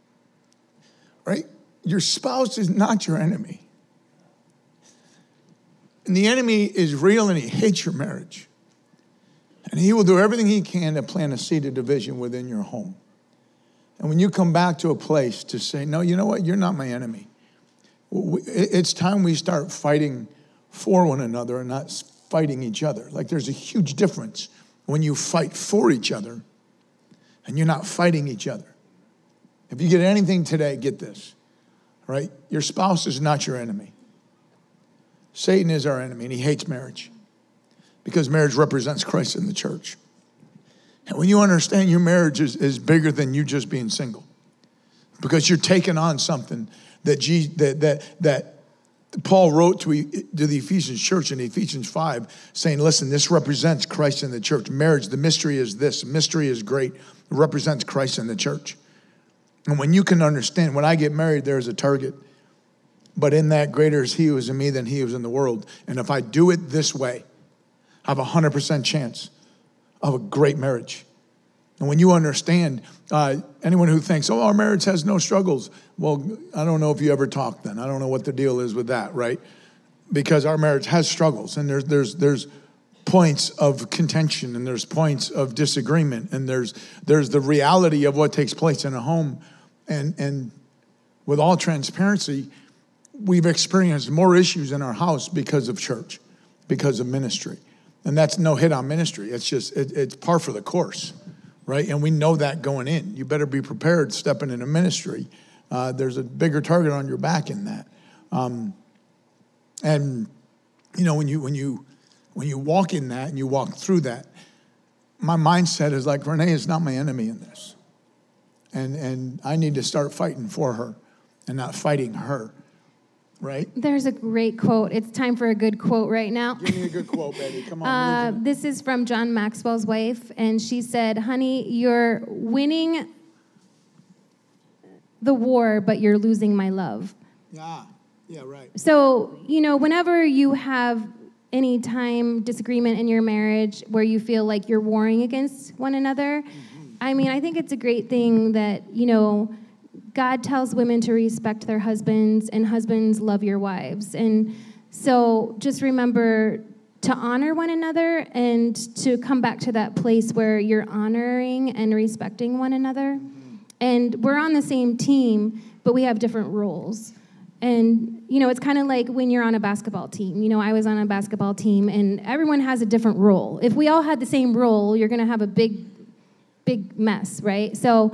right? Your spouse is not your enemy. And the enemy is real, and he hates your marriage. And he will do everything he can to plant a seed of division within your home. And when you come back to a place to say, no, you know what? You're not my enemy. It's time we start fighting for one another and not fighting each other. Like, there's a huge difference when you fight for each other and you're not fighting each other. If you get anything today, get this, right? Your spouse is not your enemy. Satan is our enemy, and he hates marriage, because marriage represents Christ in the church. And when you understand your marriage is, is bigger than you just being single, because you're taking on something that Je- that that that Paul wrote to, to the Ephesians church in Ephesians five, saying, listen, this represents Christ in the church. Marriage, the mystery is this. Mystery is great. It represents Christ in the church. And when you can understand, when I get married, there's a target. But in that, greater is he who is in me than he who is in the world. And if I do it this way, I have a one hundred percent chance of a great marriage. And when you understand, uh, anyone who thinks, oh, our marriage has no struggles, well, I don't know if you ever talked then. I don't know what the deal is with that, right? Because our marriage has struggles, and there's there's there's points of contention, and there's points of disagreement, and there's there's the reality of what takes place in a home. And and with all transparency, we've experienced more issues in our house because of church, because of ministry. And that's no hit on ministry. It's just, it, it's par for the course, right? And we know that going in. You better be prepared stepping into ministry. Uh, there's a bigger target on your back in that. Um, and, you know, when you, when you, when you walk in that and you walk through that, my mindset is like, Renee is not my enemy in this. And, and I need to start fighting for her and not fighting her, right? There's a great quote. It's time for a good quote right now. Give me a good quote, Betty. Come on. Uh, this is from John Maxwell's wife, and she said, honey, you're winning the war, but you're losing my love. Yeah, yeah, right. So, you know, whenever you have any time disagreement in your marriage where you feel like you're warring against one another, mm-hmm. I mean, I think it's a great thing that, you know, God tells women to respect their husbands, and husbands love your wives. And so just remember to honor one another and to come back to that place where you're honoring and respecting one another. Mm-hmm. And we're on the same team, but we have different roles. And, you know, it's kind of like when you're on a basketball team. You know, I was on a basketball team, and everyone has a different role. If we all had the same role, you're going to have a big, big mess, right? So,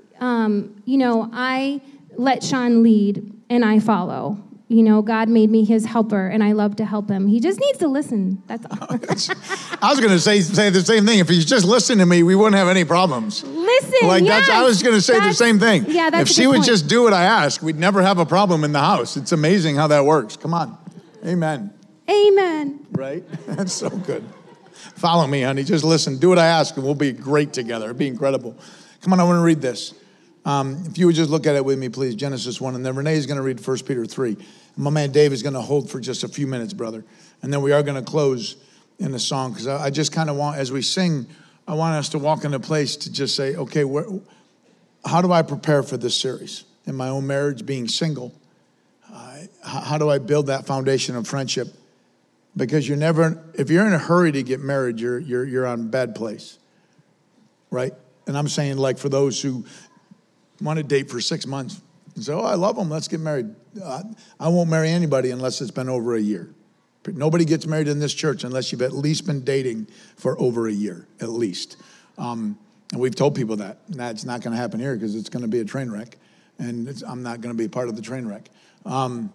um, you know, I let Sean lead, and I follow. You know, God made me his helper, and I love to help him. He just needs to listen. That's all. I was going to say say the same thing. If he's just listening to me, we wouldn't have any problems. Listen, Like yes, that's, I was going to say the same thing. Yeah, that's If a she good would point. just do what I ask, we'd never have a problem in the house. It's amazing how that works. Come on. Amen. Amen. Right? That's so good. Follow me, honey. Just listen. Do what I ask, and we'll be great together. It'll be incredible. Come on, I want to read this. Um, if you would just look at it with me, please. Genesis one, and then Renee is going to read First Peter three. My man Dave is going to hold for just a few minutes, brother. And then we are going to close in a song, because I, I just kind of want, as we sing, I want us to walk in a place to just say, okay, where, how do I prepare for this series? In my own marriage, being single, uh, how, how do I build that foundation of friendship? Because you're never, if you're in a hurry to get married, you're you're you're on a bad place, right? And I'm saying, like, for those who want to date for six months and say, oh, I love them, let's get married. Uh, I won't marry anybody unless it's been over a year. Nobody gets married in this church unless you've at least been dating for over a year, at least. Um, and we've told people that. And that's not going to happen here because it's going to be a train wreck. And it's, I'm not going to be a part of the train wreck. Um,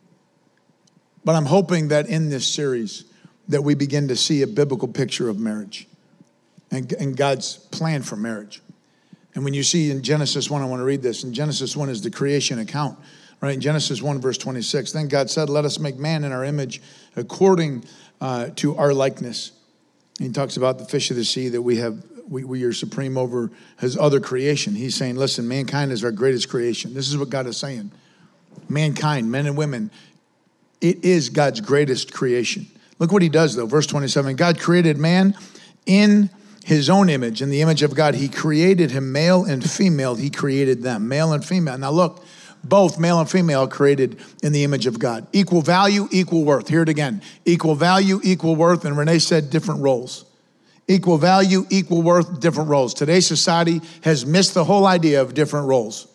but I'm hoping that in this series that we begin to see a biblical picture of marriage and, and God's plan for marriage. And when you see in Genesis one, I want to read this. In Genesis one is the creation account. Right, in Genesis one, verse twenty-six, then God said, let us make man in our image according uh, to our likeness. And he talks about the fish of the sea that we have, we, we are supreme over his other creation. He's saying, listen, mankind is our greatest creation. This is what God is saying. Mankind, men and women, it is God's greatest creation. Look what he does, though. Verse twenty-seven, God created man in his own image. In the image of God, he created him, male and female, he created them, male and female. Now look, both male and female created in the image of God. Equal value, equal worth. Hear it again. Equal value, equal worth. And Renee said different roles. Equal value, equal worth, different roles. Today's society has missed the whole idea of different roles.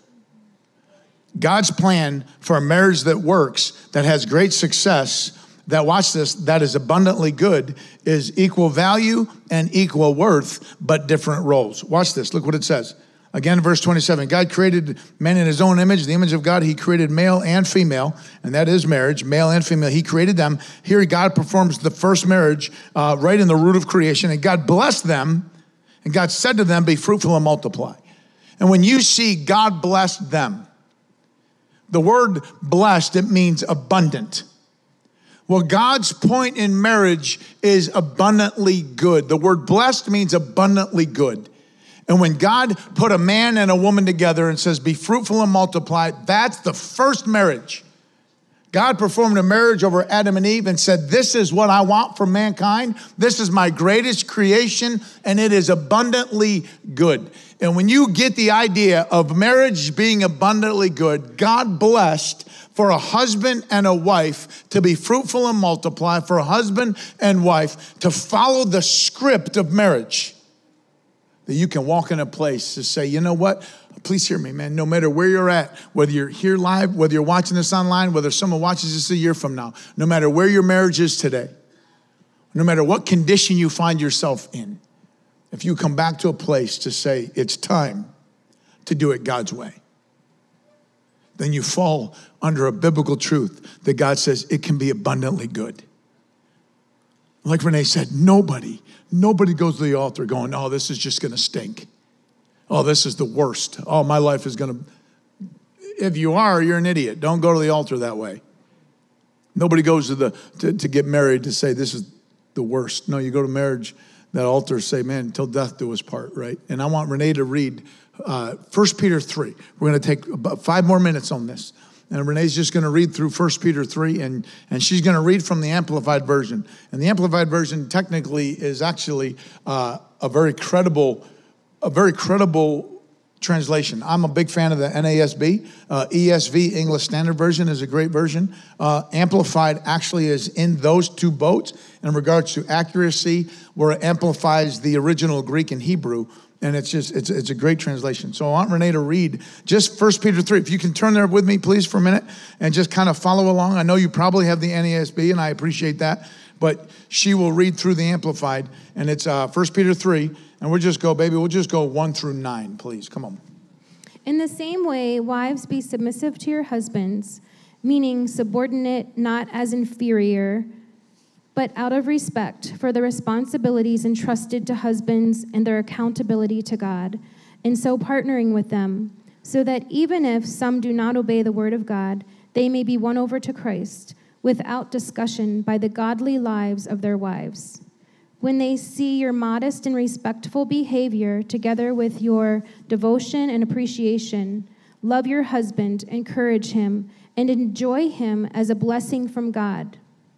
God's plan for a marriage that works, that has great success, that, watch this, that is abundantly good, is equal value and equal worth, but different roles. Watch this. Look what it says. Again, verse twenty-seven, God created man in his own image. The image of God, he created male and female, and that is marriage, male and female. He created them. Here, God performs the first marriage uh, right in the root of creation, and God blessed them, and God said to them, be fruitful and multiply. And when you see God blessed them, the word blessed, it means abundant. Well, God's point in marriage is abundantly good. The word blessed means abundantly good. And when God put a man and a woman together and says, be fruitful and multiply, that's the first marriage. God performed a marriage over Adam and Eve and said, this is what I want for mankind. This is my greatest creation, and it is abundantly good. And when you get the idea of marriage being abundantly good, God blessed for a husband and a wife to be fruitful and multiply, for a husband and wife to follow the script of marriage. That you can walk in a place to say, you know what? Please hear me, man. No matter where you're at, whether you're here live, whether you're watching this online, whether someone watches this a year from now, no matter where your marriage is today, no matter what condition you find yourself in, if you come back to a place to say, it's time to do it God's way, then you fall under a biblical truth that God says it can be abundantly good. Like Renee said, nobody, nobody goes to the altar going, oh, this is just going to stink. Oh, this is the worst. Oh, my life is going to. If you are, you're an idiot. Don't go to the altar that way. Nobody goes to the to, to get married to say this is the worst. No, you go to marriage, that altar, say, man, until death do us part, right? And I want Renee to read uh, First Peter three. We're going to take about five more minutes on this. And Renee's just going to read through First Peter three, and, and she's going to read from the Amplified Version. And the Amplified Version technically is actually uh, a very credible, a very credible translation. I'm a big fan of the N A S B. Uh, E S V, English Standard Version, is a great version. Uh, Amplified actually is in those two boats in regards to accuracy, where it amplifies the original Greek and Hebrew. And it's just, it's it's a great translation. So I want Renee to read just First Peter three. If you can turn there with me, please, for a minute, and just kind of follow along. I know you probably have the N A S B, and I appreciate that. But she will read through the Amplified, and it's uh, First Peter three. And we'll just go, baby, we'll just go one through nine, please. Come on. In the same way, wives, be submissive to your husbands, meaning subordinate, not as inferior, but out of respect for the responsibilities entrusted to husbands and their accountability to God, and so partnering with them, so that even if some do not obey the word of God, they may be won over to Christ without discussion by the godly lives of their wives. When they see your modest and respectful behavior together with your devotion and appreciation, love your husband, encourage him, and enjoy him as a blessing from God.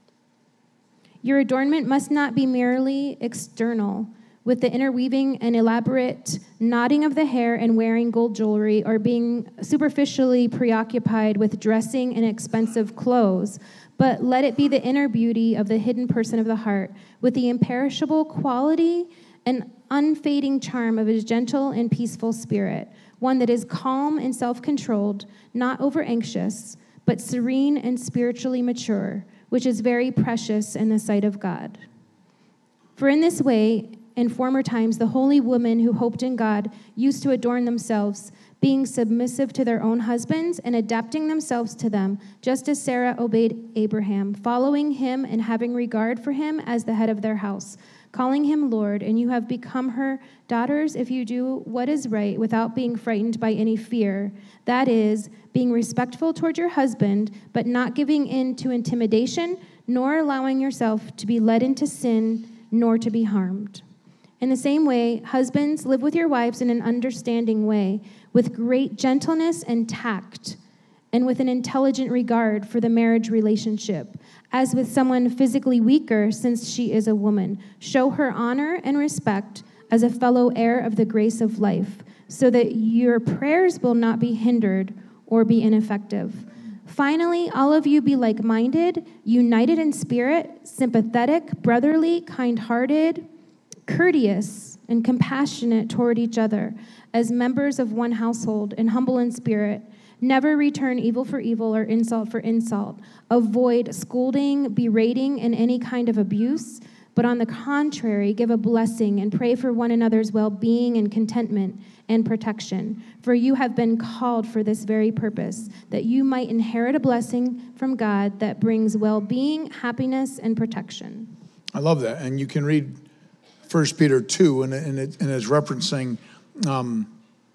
Your adornment must not be merely external, with the interweaving and elaborate knotting of the hair and wearing gold jewelry, or being superficially preoccupied with dressing in expensive clothes, but let it be the inner beauty of the hidden person of the heart, with the imperishable quality and unfading charm of his gentle and peaceful spirit, one that is calm and self-controlled, not over-anxious, but serene and spiritually mature, which is very precious in the sight of God. For in this way, in former times, the holy women who hoped in God used to adorn themselves, being submissive to their own husbands and adapting themselves to them, just as Sarah obeyed Abraham, following him and having regard for him as the head of their house, calling him Lord, and you have become her daughters if you do what is right without being frightened by any fear. That is, being respectful toward your husband, but not giving in to intimidation, nor allowing yourself to be led into sin, nor to be harmed. In the same way, husbands, live with your wives in an understanding way, with great gentleness and tact, and with an intelligent regard for the marriage relationship, as with someone physically weaker, since she is a woman. Show her honor and respect as a fellow heir of the grace of life, so that your prayers will not be hindered or be ineffective. Finally, all of you be like-minded, united in spirit, sympathetic, brotherly, kind-hearted, courteous, and compassionate toward each other, as members of one household, and humble in spirit. Never return evil for evil or insult for insult. Avoid scolding, berating, and any kind of abuse, but on the contrary, give a blessing and pray for one another's well-being and contentment and protection. For you have been called for this very purpose, that you might inherit a blessing from God that brings well-being, happiness, and protection. I love that. And you can read First Peter two, and, and, it, and it's referencing um,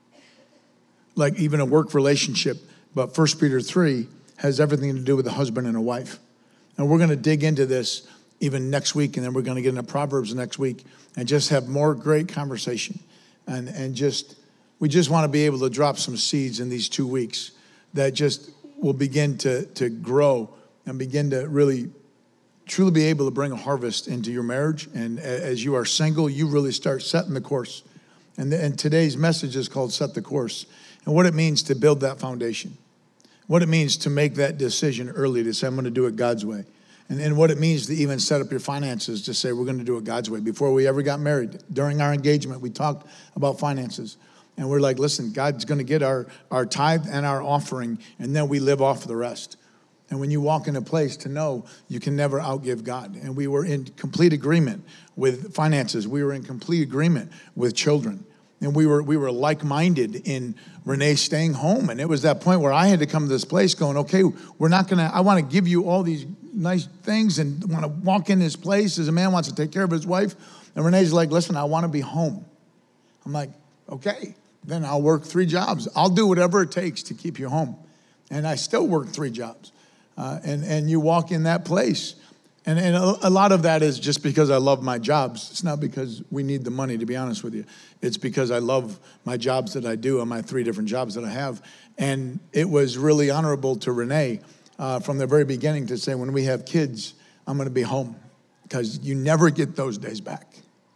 like even a work relationship. But First Peter three has everything to do with a husband and a wife. And we're going to dig into this even next week, and then we're going to get into Proverbs next week and just have more great conversation. And, and just, we just want to be able to drop some seeds in these two weeks that just will begin to, to grow and begin to really truly be able to bring a harvest into your marriage. And as you are single, you really start setting the course. And, the, and today's message is called Set the Course. And what it means to build that foundation. What it means to make that decision early to say, I'm going to do it God's way. And, and what it means to even set up your finances to say, we're going to do it God's way. Before we ever got married, during our engagement, we talked about finances. And we're like, listen, God's going to get our, our tithe and our offering, and then we live off the rest. And when you walk in a place to know you can never outgive God. And we were in complete agreement with finances. We were in complete agreement with children. And we were we were like-minded in Renee staying home. And it was that point where I had to come to this place going, okay, we're not going to, I want to give you all these nice things and want to walk in this place as a man wants to take care of his wife. And Renee's like, listen, I want to be home. I'm like, okay, then I'll work three jobs. I'll do whatever it takes to keep you home. And I still work three jobs. Uh, and, and you walk in that place. And, and a, a lot of that is just because I love my jobs. It's not because we need the money, to be honest with you. It's because I love my jobs that I do and my three different jobs that I have. And it was really honorable to Renee uh, from the very beginning to say, when we have kids, I'm going to be home. Because you never get those days back.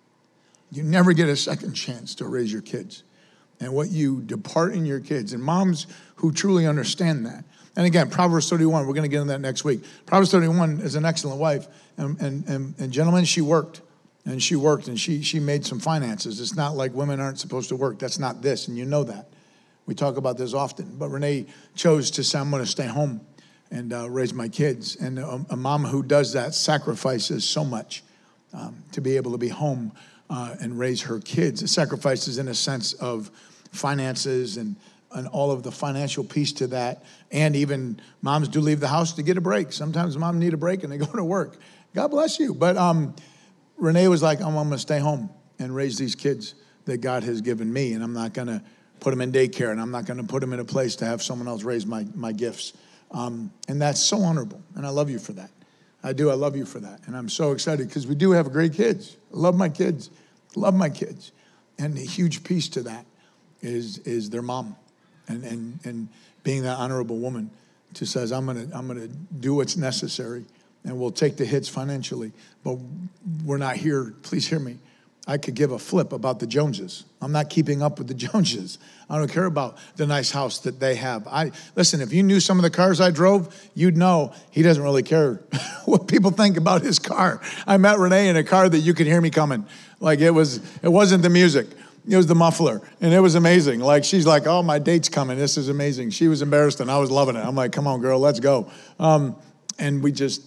You never get a second chance to raise your kids. And what you depart in your kids. And moms who truly understand that. And again, Proverbs thirty-one, we're going to get into that next week. Proverbs thirty-one is an excellent wife. And, and, and, and gentlemen, she worked. And she worked and she, she made some finances. It's not like women aren't supposed to work. That's not this, and you know that. We talk about this often. But Renee chose to say, I'm going to stay home and uh, raise my kids. And a, a mom who does that sacrifices so much um, to be able to be home uh, and raise her kids. It sacrifices in a sense of finances and and all of the financial piece to that. And even moms do leave the house to get a break. Sometimes moms need a break and they go to work. God bless you. But um, Renee was like, I'm, I'm going to stay home and raise these kids that God has given me. And I'm not going to put them in daycare. And I'm not going to put them in a place to have someone else raise my, my gifts. Um, and that's so honorable. And I love you for that. I do. I love you for that. And I'm so excited because we do have great kids. I love my kids. Love my kids. And the huge piece to that is, is their mom. And, and and being that honorable woman who says, I'm gonna I'm gonna do what's necessary, and we'll take the hits financially, but we're not here. Please hear me. I could give a flip about the Joneses. I'm not keeping up with the Joneses. I don't care about the nice house that they have. I listen. If you knew some of the cars I drove, you'd know he doesn't really care what people think about his car. I met Renee in a car that you could hear me coming. Like it was. It wasn't the music. It was the muffler, and it was amazing. Like, she's like, oh, my date's coming. This is amazing. She was embarrassed, and I was loving it. I'm like, come on, girl, let's go. Um, and we just,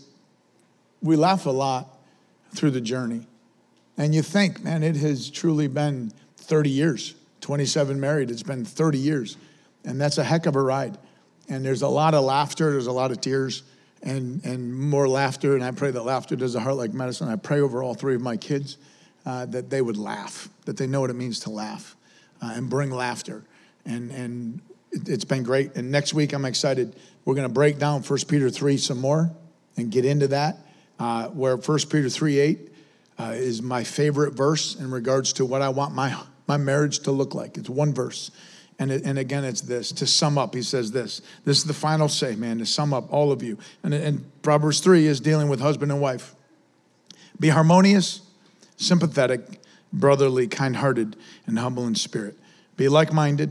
we laugh a lot through the journey. And you think, man, it has truly been thirty years, twenty-seven married. It's been thirty years, and that's a heck of a ride. And there's a lot of laughter. There's a lot of tears and, and more laughter, and I pray that laughter does a heart like medicine. I pray over all three of my kids. Uh, that they would laugh, that they know what it means to laugh uh, and bring laughter. And and it, it's been great. And next week, I'm excited. We're going to break down First Peter three some more and get into that, uh, where First Peter three eight uh, is my favorite verse in regards to what I want my, my marriage to look like. It's one verse. And it, and again, it's this. To sum up, he says this. This is the final say, man, to sum up all of you. And, and Proverbs three is dealing with husband and wife. Be harmonious, sympathetic, brotherly, kind-hearted, and humble in spirit. Be like-minded,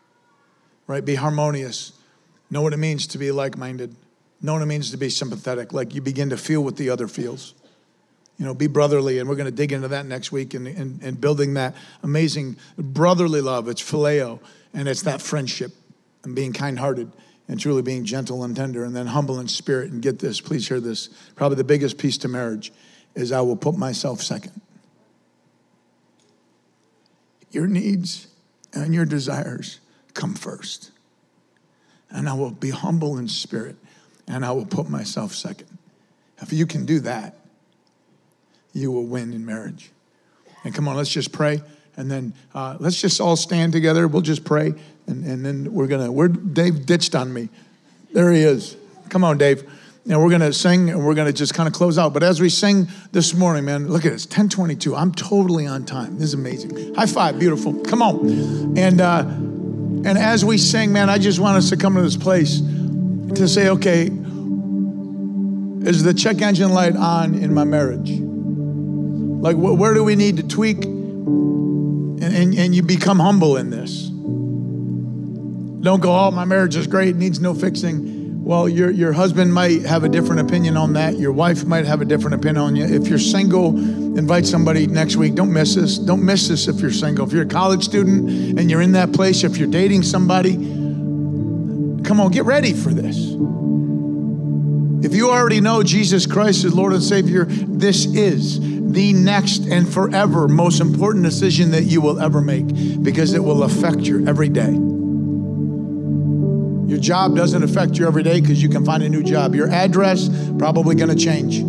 right? Be harmonious. Know what it means to be like-minded. Know what it means to be sympathetic, like you begin to feel what the other feels. You know, be brotherly, and we're going to dig into that next week and, and, and building that amazing brotherly love. It's phileo, and it's that friendship and being kind-hearted and truly being gentle and tender, and then humble in spirit. And get this, please hear this. Probably the biggest piece to marriage is I will put myself second. Your needs and your desires come first. And I will be humble in spirit, and I will put myself second. If you can do that, you will win in marriage. And come on, let's just pray. And then uh, let's just all stand together. We'll just pray. And, and then we're going to, we're Dave ditched on me. There he is. Come on, Dave. And we're going to sing, and we're going to just kind of close out. But as we sing this morning, man, look at this, ten twenty-two. I'm totally on time. This is amazing. High five, beautiful. Come on. And uh, and as we sing, man, I just want us to come to this place to say, okay, is the check engine light on in my marriage? Like, wh- where do we need to tweak? And, and, and you become humble in this. Don't go, oh, my marriage is great, needs no fixing. Well, your your husband might have a different opinion on that. Your wife might have a different opinion on you. If you're single, invite somebody next week. Don't miss this. Don't miss this if you're single. If you're a college student and you're in that place, if you're dating somebody, come on, get ready for this. If you already know Jesus Christ as Lord and Savior, this is the next and forever most important decision that you will ever make, because it will affect your every day. Your job doesn't affect you every day because you can find a new job. Your address probably going to change.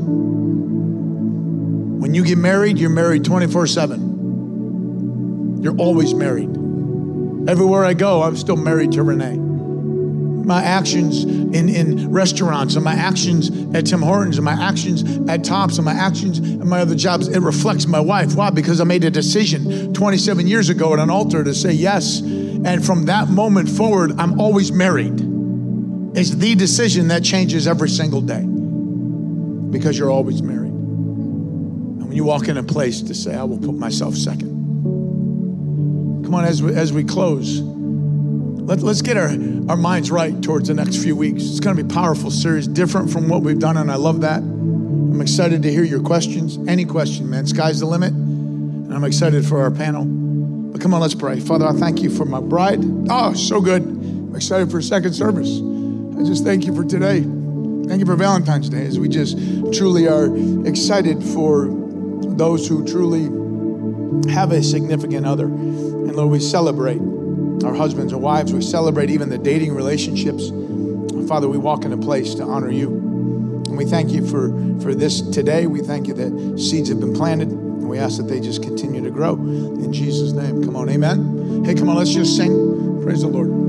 When you get married, you're married twenty-four seven. You're always married. Everywhere I go, I'm still married to Renee. My actions in, in restaurants, and my actions at Tim Hortons, and my actions at Tops, and my actions at my other jobs, it reflects my wife. Why? Because I made a decision twenty-seven years ago at an altar to say yes. And from that moment forward, I'm always married. It's the decision that changes every single day, because you're always married. And when you walk in a place to say, I will put myself second. Come on, as we, as we close, let, let's get our, our minds right towards the next few weeks. It's going to be a powerful series, different from what we've done, and I love that. I'm excited to hear your questions. Any question, man. Sky's the limit. And I'm excited for our panel. But come on, let's pray. Father, I thank you for my bride. Oh, so good. I'm excited for second service. I just thank you for today. Thank you for Valentine's Day, as we just truly are excited for those who truly have a significant other. And Lord, we celebrate our husbands and wives. We celebrate even the dating relationships. And Father, we walk in a place to honor you. And we thank you for, for this today. We thank you that seeds have been planted. And we ask that they just continue to grow. In Jesus' name. Come on, amen. Hey, come on, let's just sing. Praise the Lord.